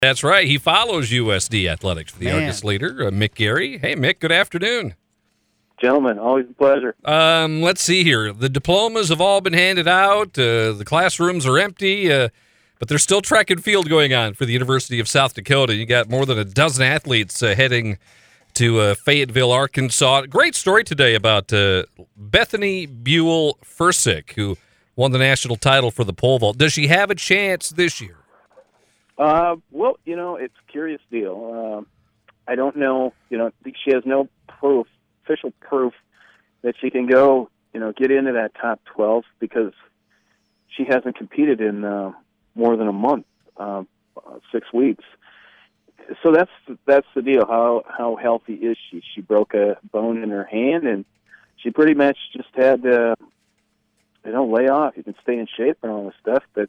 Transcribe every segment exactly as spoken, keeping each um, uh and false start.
That's right. He follows U S D Athletics for the Man. Argus leader, uh, Mick Gary. Hey, Mick, good afternoon. Gentlemen, always a pleasure. Um, let's see here. The diplomas have all been handed out. Uh, the classrooms are empty, uh, but there's still track and field going on for the University of South Dakota. You got more than a dozen athletes uh, heading to uh, Fayetteville, Arkansas. Great story today about uh, Bethany Buell-Fursick, who won the national title for the pole vault. Does she have a chance this year? Uh, well, you know, it's a curious deal. Uh, I don't know, you know, she has no proof, official proof that she can go, you know, get into that top twelve because she hasn't competed in uh, more than a month, uh, six weeks. So that's that's the deal. How how healthy is she? She broke a bone in her hand, and she pretty much just had to, you know, lay off. You can stay in shape and all this stuff, but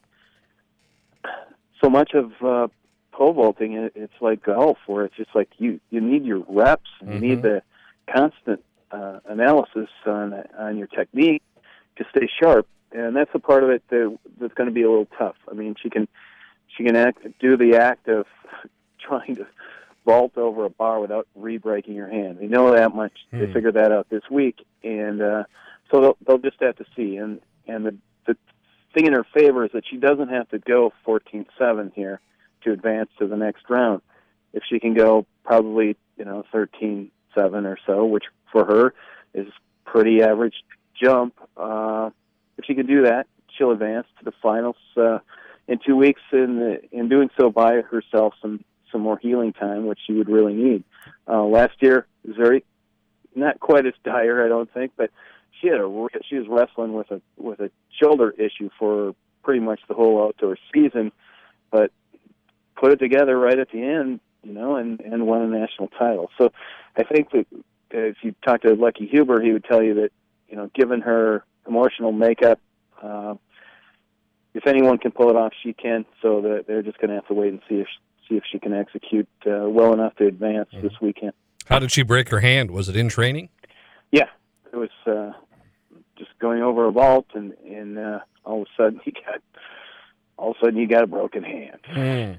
so much of uh, pole vaulting, it's like golf, where it's just like you, you need your reps, and you mm-hmm. need the constant uh, analysis on on your technique to stay sharp, and that's a part of it that, that's going to be a little tough. I mean, she can she can act, do the act of trying to vault over a bar without re-breaking your hand. They know that much. Hmm. They figured that out this week, and uh, so they'll, they'll just have to see. And and the, the thing in her favor is that she doesn't have to go fourteen seven here to advance to the next round. If she can go probably, you know, thirteen seven or so, which for her is pretty average jump, uh, if she can do that, she'll advance to the finals uh, in two weeks. And in doing so, buy herself some some more healing time, which she would really need. Uh, last year was very, not quite as dire, I don't think, but she had a she was wrestling with a with a shoulder issue for pretty much the whole outdoor season, but put it together right at the end, you know, and, and won a national title. So I think that if you talk to Lucky Huber, he would tell you that, you know, given her emotional makeup, uh, if anyone can pull it off, she can. So that they're just going to have to wait and see if see if she can execute uh, well enough to advance mm-hmm. this weekend. How did she break her hand? Was it in training? Yeah, it was uh, just going over a vault, and, and uh, all of a sudden you got all of a sudden you got a broken hand. Mm.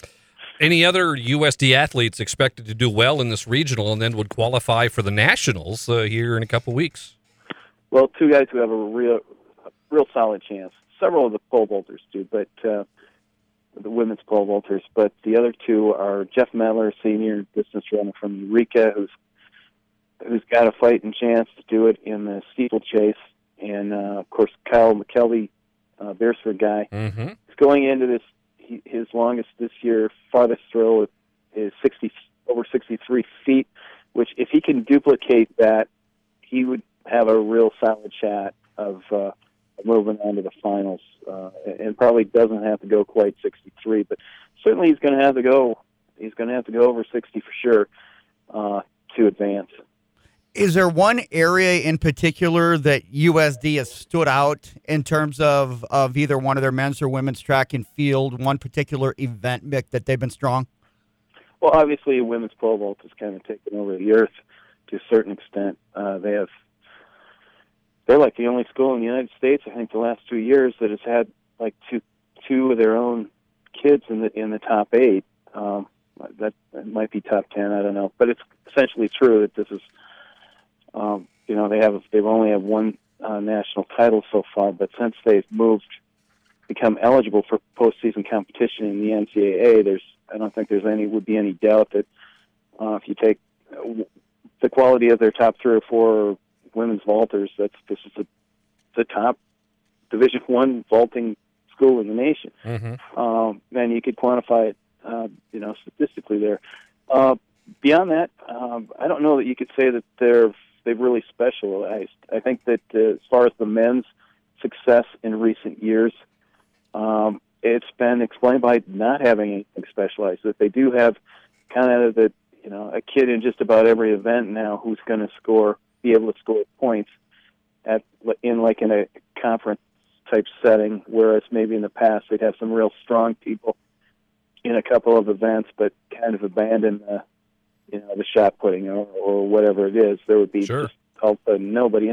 Any other U S D athletes expected to do well in this regional and then would qualify for the nationals uh, here in a couple weeks? Well, two guys who have a real, a real solid chance. Several of the pole vaulters do, but uh, the women's pole vaulters. But the other two are Jeff Medler, senior distance runner from Eureka, who's who's got a fighting chance to do it in the steeplechase, and uh, of course Kyle McKelvey, uh, Beresford guy, mm-hmm. is going into this. He, his longest this year, farthest throw is sixty over sixty-three feet, which if he can duplicate that, he would have a real solid shot of uh, moving on to the finals, uh, and probably doesn't have to go quite sixty-three, but certainly he's going to have to go. He's going to have to go over sixty for sure uh, to advance. Is there one area in particular that U S D has stood out in terms of, of either one of their men's or women's track and field, one particular event, Mick, that they've been strong? Well, obviously, women's pole vault has kind of taken over the earth to a certain extent. Uh, they have, they're like the only school in the United States, I think, the last two years that has had like two two of their own kids in the in the top eight. Um, that, that might be top ten, I don't know, but it's essentially true that this is. Um, you know, they have they've only have one uh, national title so far, but since they've moved, become eligible for postseason competition in the N C double A, there's I don't think there's any would be any doubt that uh, if you take uh, the quality of their top three or four women's vaulters, that's this is the the top Division One vaulting school in the nation. Mm-hmm. Um, and you could quantify it, uh, you know, statistically there. Uh, beyond that, um, I don't know that you could say that they're they've really specialized. I think that uh, as far as the men's success in recent years, um, it's been explained by not having anything specialized. That they do have kind of the you know a kid in just about every event now who's going to score, be able to score points at in like in a conference type setting. Whereas maybe in the past they'd have some real strong people in a couple of events, but kind of abandon the you know the shot putting or, or whatever it is. There would be sure. just all of a sudden nobody. And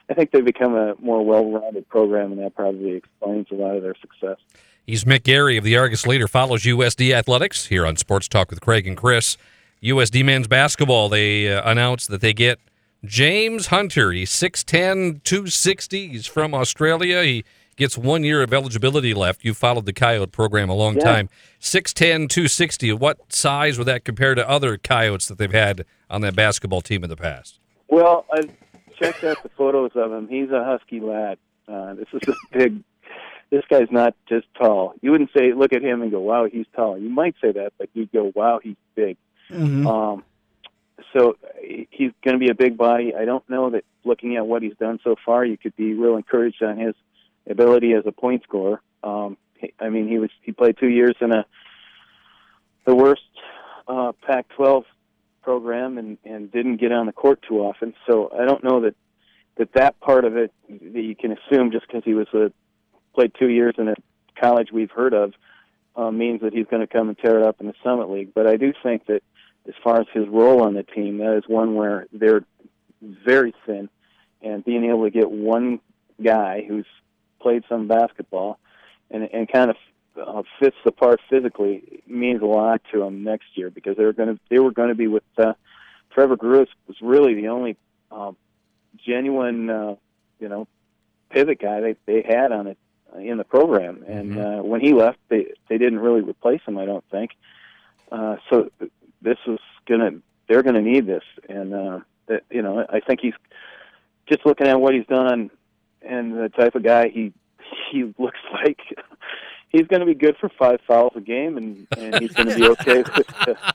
I think they've become a more well-rounded program, and that probably explains a lot of their success. He's Mick Gary of the Argus Leader, follows U S D Athletics here on Sports Talk with Craig and Chris. U S D men's basketball, they uh, announced that they get James Hunter. He's six ten, two sixty. He's from Australia. He gets one year of eligibility left. You followed the Coyote program a long Yeah. time. six ten, two sixty. What size would that compare to other Coyotes that they've had on that basketball team in the past? Well, I've checked out the photos of him. He's a husky lad. Uh, this is a big. This guy's not just tall. You wouldn't say, look at him and go, wow, he's tall. You might say that, but you'd go, wow, he's big. Mm-hmm. Um, so he's going to be a big body. I don't know that looking at what he's done so far, you could be real encouraged on his ability as a point scorer. Um, I mean, he was he played two years in a the worst uh, Pac twelve program and, and didn't get on the court too often. So I don't know that that, that part of it that you can assume just because he was a played two years in a college we've heard of uh, means that he's going to come and tear it up in the Summit League. But I do think that as far as his role on the team, that is one where they're very thin, and being able to get one guy who's played some basketball and, and kind of uh, fits the part physically means a lot to them next year, because they're going to they were going to be with uh, Trevor Gruis was really the only um, genuine uh, you know pivot guy they they had on it in the program, and Mm-hmm. uh, when he left, they they didn't really replace him, I don't think. Uh, so this is gonna they're gonna need this, and uh, that, you know I think he's just looking at what he's done and the type of guy he he looks like. He's going to be good for five fouls a game, and, and he's going to be okay with uh,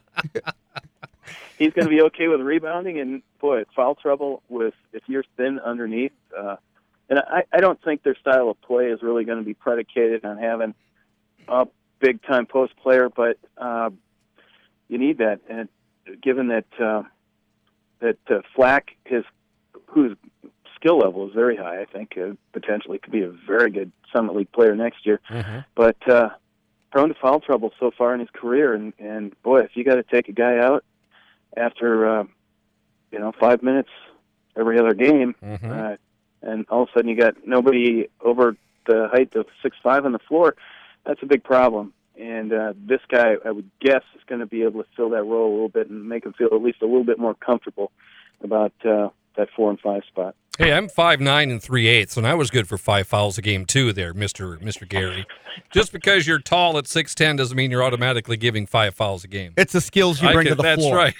he's going to be okay with rebounding. And boy, foul trouble with if you're thin underneath. Uh, and I, I don't think their style of play is really going to be predicated on having a big time post player, but uh, you need that. And given that uh, that uh, Flack, his whose skill level is very high, I think uh, potentially could be a very good Summit League player next year. Mm-hmm. But uh, prone to foul trouble so far in his career, and, and boy, if you got to take a guy out after uh, you know five minutes every other game, Mm-hmm. uh, and all of a sudden you got nobody over the height of six five on the floor, that's a big problem. And uh, this guy, I would guess, is going to be able to fill that role a little bit and make him feel at least a little bit more comfortable about uh, that four and five spot. Hey, I'm five nine and three eighths, and I was good for five fouls a game too there, Mister Mister Gary. Just because you're tall at six ten doesn't mean you're automatically giving five fouls a game. It's the skills you I bring can- to the that's floor. right.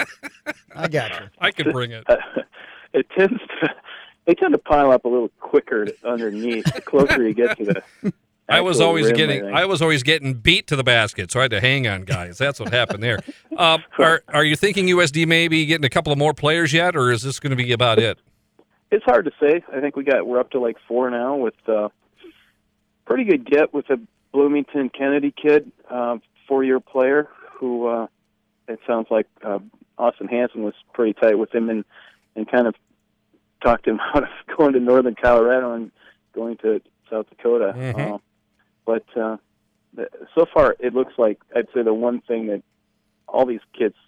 I got you. I can bring it. Uh, it tends to they tend to pile up a little quicker underneath the closer you get to the. I was actual always rim, getting I think. I was always getting beat to the basket, so I had to hang on guys. That's what happened there. Uh, are are you thinking U S D maybe getting a couple of more players yet, or is this going to be about it? It's hard to say. I think we got we're up to like four now with uh, pretty good get with a Bloomington Kennedy kid, uh, four-year player who uh, it sounds like uh, Austin Hanson was pretty tight with him and and kind of talked him out of going to Northern Colorado and going to South Dakota. Mhm. Uh, but uh, the, so far, it looks like I'd say the one thing that all these kids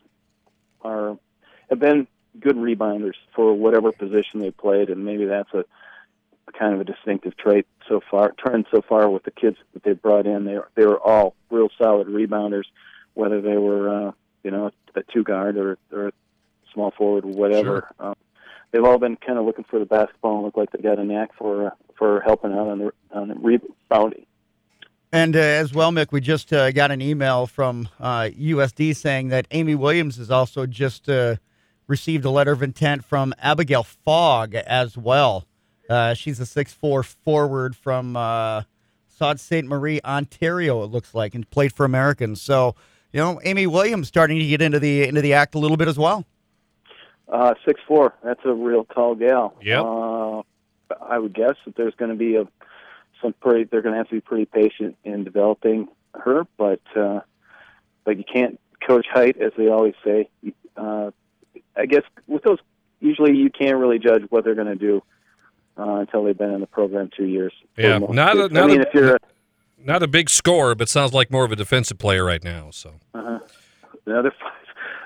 are have been good rebounders for whatever position they played, and maybe that's a, a kind of a distinctive trait so far. Trend so far with the kids that they brought in, they they were all real solid rebounders, whether they were uh, you know a two guard or or a small forward or whatever. Sure. Um, they've all been kind of looking for the basketball and look like they got a knack for uh, for helping out on the on the rebounding. And uh, as well, Mick, we just uh, got an email from uh, U S D saying that Amy Williams has also just uh, received a letter of intent from Abigail Fogg as well. Uh, she's a six four forward from uh, Sault Ste. Marie, Ontario, it looks like, and played for Americans. So, you know, Amy Williams starting to get into the into the act a little bit as well. Uh, six four. That's a real tall gal. Yep. Uh, I would guess that there's going to be a some pretty. They're going to have to be pretty patient in developing her, but uh, but you can't coach height, as they always say. Uh, I guess with those, usually you can't really judge what they're going to do uh, until they've been in the program two years. for Yeah, most not a- kids. not I mean, a- if you're a, Not a big score, but sounds like more of a defensive player right now. So uh, another five,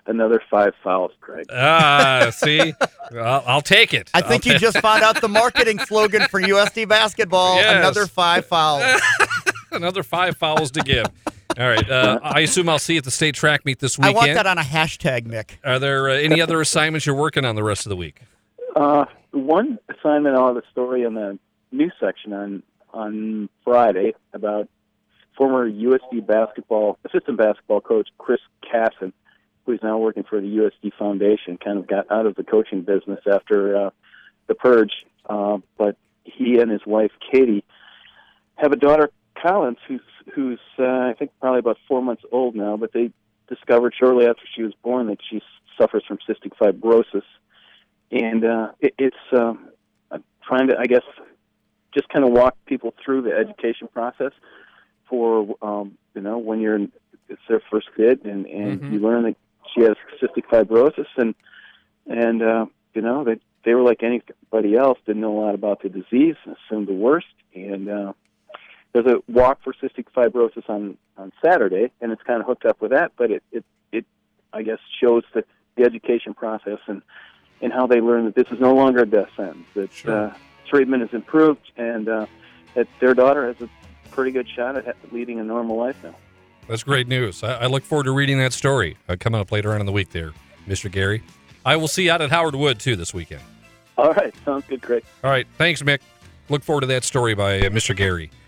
another five fouls, Craig. Ah, see, I'll, I'll take it. I think I'll you just found out the marketing slogan for U S D basketball. Yes. Another five fouls. Another five fouls to give. All right. Uh, I assume I'll see you at the state track meet this I weekend. want that on a hashtag, Mick. Are there uh, any other assignments you're working on the rest of the week? Uh, one assignment, I'll have a story in the news section on on Friday about former U S D basketball assistant basketball coach Chris Casson, who's now working for the U S D Foundation. Kind of got out of the coaching business after uh, the purge, uh, but he and his wife Katie have a daughter, Collins, who's who's uh, I think probably about four months old now. But they discovered shortly after she was born that she suffers from cystic fibrosis, and uh, it, it's uh, I'm trying to, I guess, just kind of walk people through the education process for um, you know, when you're in, it's their first kid, and, and Mm-hmm. you learn that she has cystic fibrosis, and and uh, you know they they were like anybody else, didn't know a lot about the disease, assumed the worst, and uh, there's a walk for cystic fibrosis on, on Saturday, and it's kind of hooked up with that, but it, it, it I guess, shows the, the education process and, and how they learn that this is no longer a death sentence, that Sure. uh, treatment is improved, and uh, that their daughter has a pretty good shot at leading a normal life now. That's great news. I, I look forward to reading that story uh, coming up later on in the week there, Mister Gary. I will see you out at Howard Wood, too, this weekend. All right, sounds good, Craig. All right. Thanks, Mick. Look forward to that story by uh, Mister Gary.